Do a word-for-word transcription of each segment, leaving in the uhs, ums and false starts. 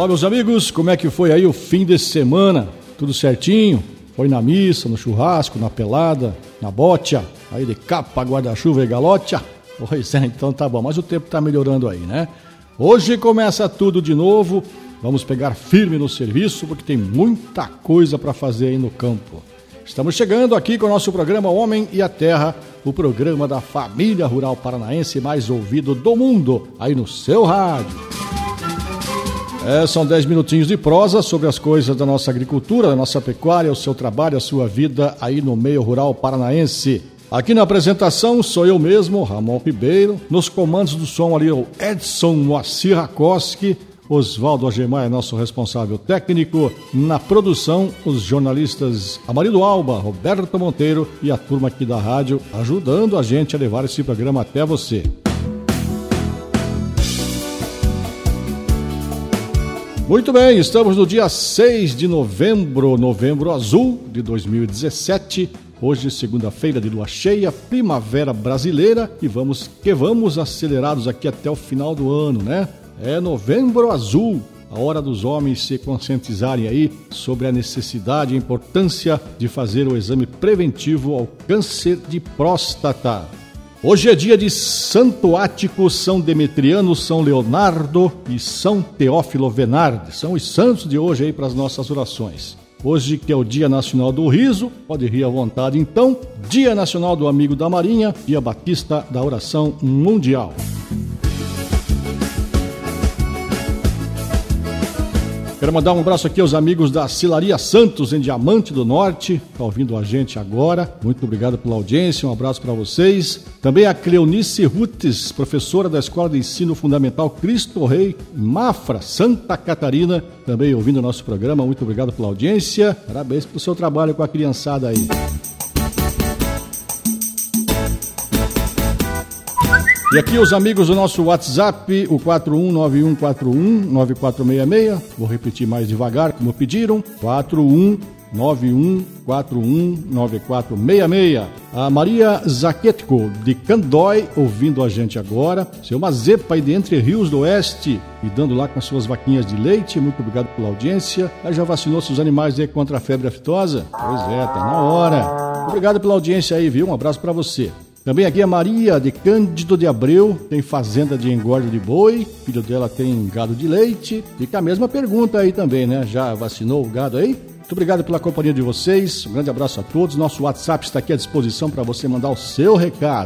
Olá, meus amigos, como é que foi aí o fim de semana? Tudo certinho? Foi na missa, no churrasco, na pelada, na botia, aí de capa, guarda-chuva e galocha? Pois é, então tá bom, mas o tempo tá melhorando aí, né? Hoje começa tudo de novo, vamos pegar firme no serviço, porque tem muita coisa para fazer aí no campo. Estamos chegando aqui com o nosso programa Homem e a Terra, o programa da família rural paranaense mais ouvido do mundo, aí no seu rádio. É, são dez minutinhos de prosa sobre as coisas da nossa agricultura, da nossa pecuária, o seu trabalho, a sua vida aí no meio rural paranaense. Aqui na apresentação sou eu mesmo, Ramon Ribeiro, nos comandos do som ali o Edson Moacir Rakoski, Oswaldo Agemar é nosso responsável técnico, na produção os jornalistas Amarido Alba, Roberto Monteiro e a turma aqui da rádio ajudando a gente a levar esse programa até você. Muito bem, estamos no dia seis de novembro, novembro azul de dois mil e dezessete, hoje segunda-feira de lua cheia, primavera brasileira e vamos que vamos acelerados aqui até o final do ano, né? É novembro azul, a hora dos homens se conscientizarem aí sobre a necessidade e a importância de fazer o exame preventivo ao câncer de próstata. Hoje é dia de Santo Ático, São Demetriano, São Leonardo e São Teófilo Venarde. São os santos de hoje aí para as nossas orações. Hoje que é o Dia Nacional do Riso, pode rir à vontade então. Dia Nacional do Amigo da Marinha, Dia Batista da Oração Mundial. Quero mandar um abraço aqui aos amigos da Cilaria Santos, em Diamante do Norte, está ouvindo a gente agora. Muito obrigado pela audiência, um abraço para vocês. Também a Cleonice Rutes, professora da Escola de Ensino Fundamental Cristo Rei, em Mafra, Santa Catarina, também ouvindo o nosso programa. Muito obrigado pela audiência, parabéns pelo seu trabalho com a criançada aí. E aqui os amigos do nosso WhatsApp, o quatro um nove um quatro um nove quatro seis seis, vou repetir mais devagar como pediram, quatro um nove um quatro um nove quatro seis seis. A Maria Zaquetco, de Candói, ouvindo a gente agora, seu Mazepa aí de Entre Rios do Oeste, e dando lá com as suas vaquinhas de leite, muito obrigado pela audiência. Aí já vacinou seus animais aí contra a febre aftosa? Pois é, tá na hora. Obrigado pela audiência aí, viu? Um abraço pra você. Também aqui a Maria de Cândido de Abreu, tem fazenda de engorda de boi, filho dela tem gado de leite. Fica a mesma pergunta aí também, né? Já vacinou o gado aí? Muito obrigado pela companhia de vocês, um grande abraço a todos. Nosso WhatsApp está aqui à disposição para você mandar o seu recado.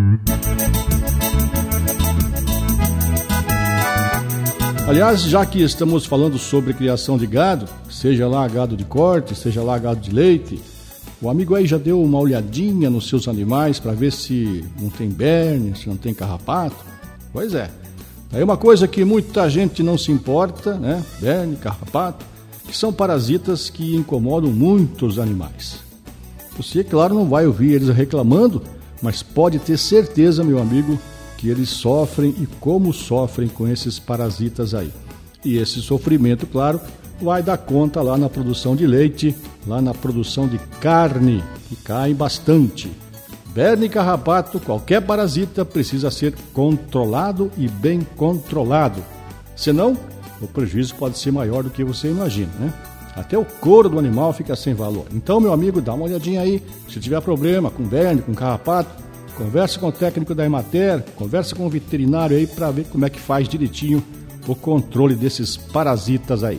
Aliás, já que estamos falando sobre criação de gado, seja lá gado de corte, seja lá gado de leite, o amigo aí já deu uma olhadinha nos seus animais para ver se não tem berne, se não tem carrapato? Pois é. Aí uma coisa que muita gente não se importa, né? Berne, carrapato, que são parasitas que incomodam muito os animais. Você, claro, não vai ouvir eles reclamando, mas pode ter certeza, meu amigo, que eles sofrem e como sofrem com esses parasitas aí. E esse sofrimento, claro, vai dar conta lá na produção de leite, lá na produção de carne, que cai bastante. Berne e carrapato, qualquer parasita precisa ser controlado e bem controlado. Senão, o prejuízo pode ser maior do que você imagina, né? Até o couro do animal fica sem valor. Então, meu amigo, dá uma olhadinha aí. Se tiver problema com berne, com carrapato, converse com o técnico da Emater, converse com o veterinário aí para ver como é que faz direitinho o controle desses parasitas aí.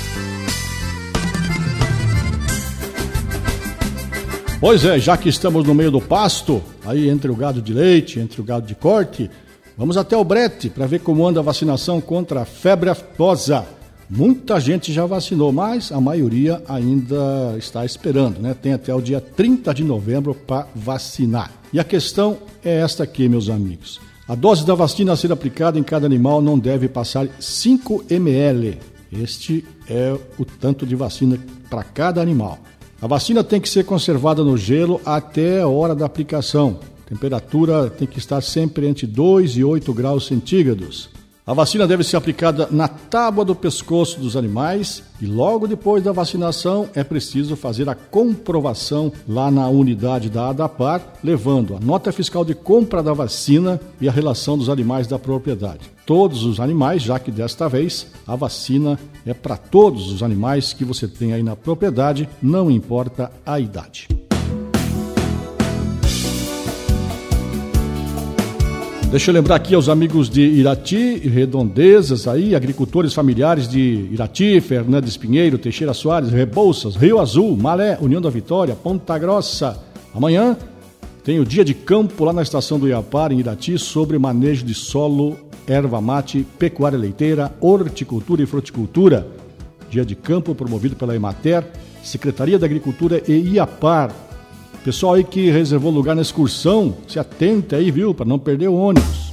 Pois é, já que estamos no meio do pasto, aí entre o gado de leite, entre o gado de corte, vamos até o brete para ver como anda a vacinação contra a febre aftosa. Muita gente já vacinou, mas a maioria ainda está esperando, né? Tem até o dia trinta de novembro para vacinar. E a questão é esta aqui, meus amigos. A dose da vacina a ser aplicada em cada animal não deve passar cinco mililitros. Este é o tanto de vacina para cada animal. A vacina tem que ser conservada no gelo até a hora da aplicação. A temperatura tem que estar sempre entre dois e oito graus centígrados. A vacina deve ser aplicada na tábua do pescoço dos animais e logo depois da vacinação é preciso fazer a comprovação lá na unidade da ADAPAR, levando a nota fiscal de compra da vacina e a relação dos animais da propriedade. Todos os animais, já que desta vez a vacina é para todos os animais que você tem aí na propriedade, não importa a idade. Deixa eu lembrar aqui aos amigos de Irati e Redondezas, aí, agricultores familiares de Irati, Fernandes Pinheiro, Teixeira Soares, Rebouças, Rio Azul, Malé, União da Vitória, Ponta Grossa. Amanhã tem o dia de campo lá na estação do Iapar, em Irati, sobre manejo de solo, erva mate, pecuária leiteira, horticultura e fruticultura. Dia de campo promovido pela Emater, Secretaria da Agricultura e Iapar. Pessoal aí que reservou lugar na excursão, se atenta aí, viu, para não perder o ônibus.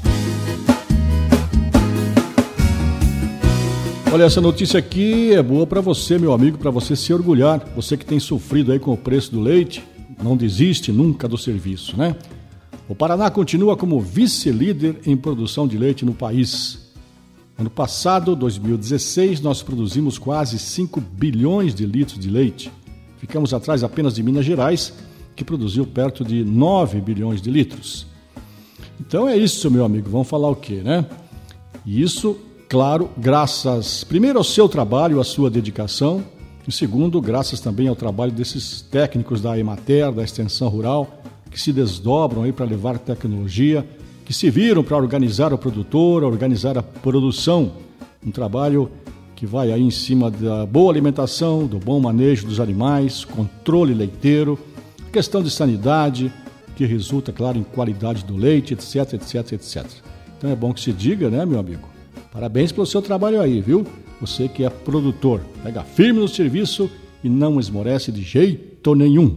Olha, essa notícia aqui é boa para você, meu amigo, para você se orgulhar. Você que tem sofrido aí com o preço do leite, não desiste nunca do serviço, né? O Paraná continua como vice-líder em produção de leite no país. Ano passado, dois mil e dezesseis, nós produzimos quase cinco bilhões de litros de leite. Ficamos atrás apenas de Minas Gerais, que produziu perto de nove bilhões de litros. Então é isso, meu amigo, vamos falar o quê, né? E isso, claro, graças, primeiro ao seu trabalho, à sua dedicação, e segundo, graças também ao trabalho desses técnicos da Emater, da Extensão Rural, que se desdobram aí para levar tecnologia, que se viram para organizar o produtor, organizar a produção, um trabalho que vai aí em cima da boa alimentação, do bom manejo dos animais, controle leiteiro, questão de sanidade, que resulta, claro, em qualidade do leite, etc, etc, etcétera. Então é bom que se diga, né, meu amigo? Parabéns pelo seu trabalho aí, viu? Você que é produtor, pega firme no serviço e não esmorece de jeito nenhum.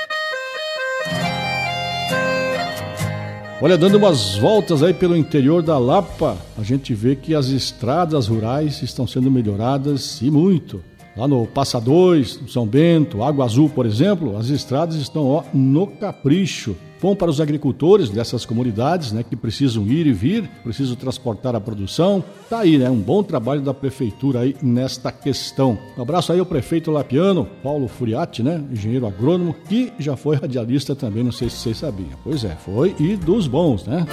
Olha, dando umas voltas aí pelo interior da Lapa, a gente vê que as estradas rurais estão sendo melhoradas e muito. Lá no Passa Dois, São Bento, Água Azul, por exemplo, as estradas estão ó, no capricho. Bom para os agricultores dessas comunidades, né, que precisam ir e vir, precisam transportar a produção. Tá aí, né, um bom trabalho da prefeitura aí nesta questão. Um abraço aí ao prefeito lapiano, Paulo Furiati, né, engenheiro agrônomo, que já foi radialista também, não sei se vocês sabiam. Pois é, foi e dos bons, né?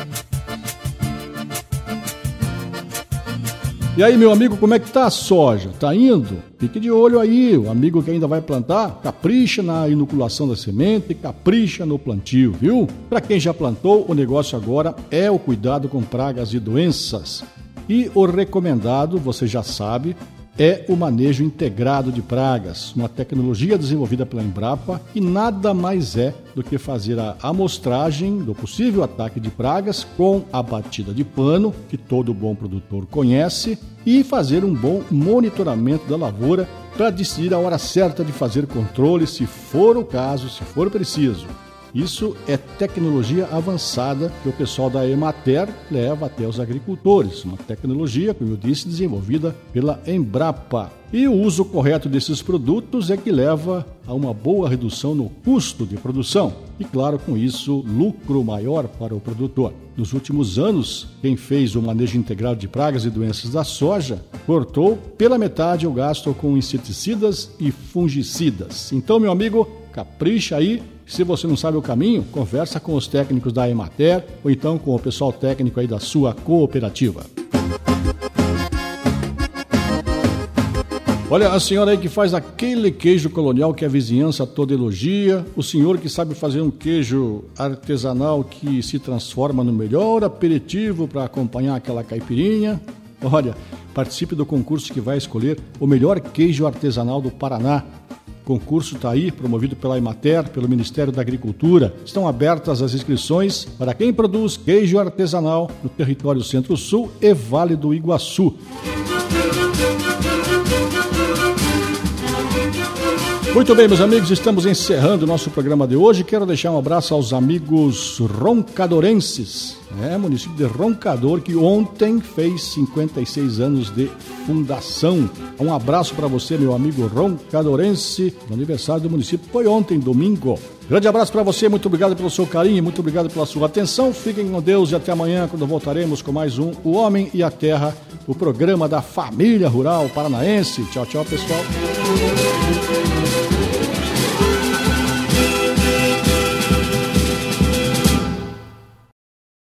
E aí, meu amigo, como é que tá a soja? Tá indo? Fique de olho aí, o amigo que ainda vai plantar, capricha na inoculação da semente, capricha no plantio, viu? Para quem já plantou, o negócio agora é o cuidado com pragas e doenças. E o recomendado, você já sabe, é o manejo integrado de pragas, uma tecnologia desenvolvida pela Embrapa, e nada mais é do que fazer a amostragem do possível ataque de pragas com a batida de pano, que todo bom produtor conhece, e fazer um bom monitoramento da lavoura para decidir a hora certa de fazer controle, se for o caso, se for preciso. Isso é tecnologia avançada que o pessoal da Emater leva até os agricultores. Uma tecnologia, como eu disse, desenvolvida pela Embrapa. E o uso correto desses produtos é que leva a uma boa redução no custo de produção. E, claro, com isso, lucro maior para o produtor. Nos últimos anos, quem fez o manejo integral de pragas e doenças da soja cortou pela metade o gasto com inseticidas e fungicidas. Então, meu amigo, capricha aí. Se você não sabe o caminho, conversa com os técnicos da Emater ou então com o pessoal técnico aí da sua cooperativa. Olha, a senhora aí que faz aquele queijo colonial que a vizinhança toda elogia, o senhor que sabe fazer um queijo artesanal que se transforma no melhor aperitivo para acompanhar aquela caipirinha. Olha, participe do concurso que vai escolher o melhor queijo artesanal do Paraná. O concurso está aí, promovido pela Emater, pelo Ministério da Agricultura. Estão abertas as inscrições para quem produz queijo artesanal no território Centro-Sul e Vale do Iguaçu. Muito bem, meus amigos, estamos encerrando o nosso programa de hoje. Quero deixar um abraço aos amigos roncadorenses, né? Município de Roncador, que ontem fez cinquenta e seis anos de fundação. Um abraço para você, meu amigo roncadorense. O aniversário do município foi ontem, domingo. Grande abraço para você, muito obrigado pelo seu carinho, muito obrigado pela sua atenção. Fiquem com Deus e até amanhã, quando voltaremos com mais um O Homem e a Terra, o programa da Família Rural Paranaense. Tchau, tchau, pessoal.